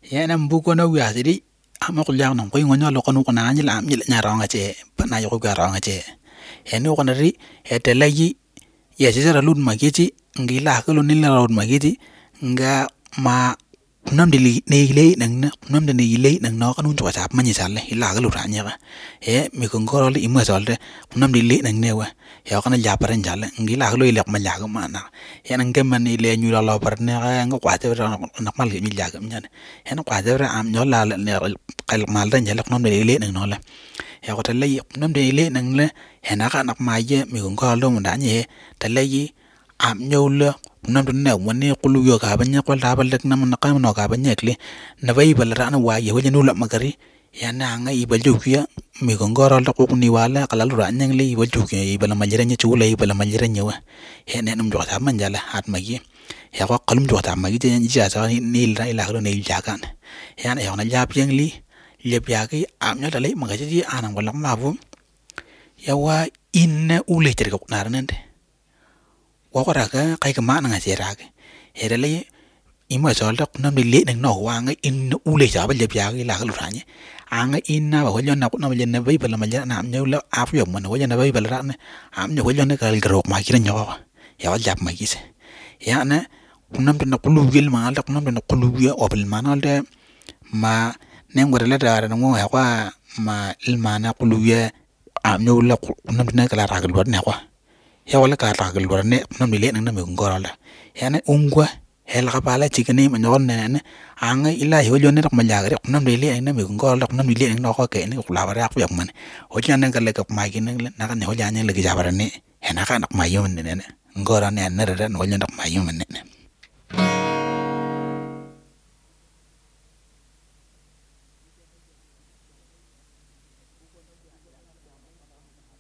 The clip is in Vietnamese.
ya na mbuko na wi asiri ama kulya na ko ngonya lo kono kona nyila am nyila nyaranga che pana yo ga ranga che eno kona ri etelayi ya jera lud magiti ngila ko ni la lud magiti nga ma namdili neile nang namde neile nang no kanun chwa chap manye challe ila ga lu ranya ga mi ko ngoro le imma solde namdili nang newa ya kana ja paran jalle ngila ga lo ile ma ja ga mana ya nang gemman ile nyu la par ne ga nga kwa te ra na mal mi ja ga mnya ya na kwa te ra am nyola ne qal mal dan jalle namde ile nang no la ya ko te le namde ile nang le ya na ka nak ma ye mi ko ngoro lo mo da nye te le am nyola nam dun ne woni qulu yo ka banya ko la balak nam na kam no ka banya kle na bai bal ra na wa ye wajin ula magari ya na nga i bal jukiya mi ko ngoro la ko ni wala kala lu ra nyang le i bal jukiya i bal majira nya chula i bal majira nya wa he ne num jota man jala hat magi ya ko qalum jota magi te ja sa ni la ila ko ne ja kan ya na ya na ja piang li le pya ki am nya le magaji ji anang wala ma bu ya wa inna ule ter ko na nande wakora ka kai ka mana nga sera ke herele ima solda kunam le nang no wanga in ule ja bal bya ga la lu ranye anga inna ba hojon na kunam le na bai bal ma na am nyola af yo man hojon na bai bal ra na am nyo hojon na kal grok ma kira nyo ya wal jap ma gise ya na kunam na kulu gil ma alda kunam na kulu ya obel manal de ma nem gore la da no ya kwa ma il mana kulu ya am nyola kunam na kala ra ga na kwa ya wala ka ta gal warne nam le nang nam ngoro la ya ne ungwa hel ka pala chikani ma nyon ne anga ila hi wajone tak ma jagre nam le nang nam ngoro la nam le nang no ko ke ne ku la bara ku yak man o jan nang kala ka ma ki nang na ka ne ho jan ne le ki jabara ne he na ka nak ma yum ne ngoro ne na ra no jan nak ma yum ne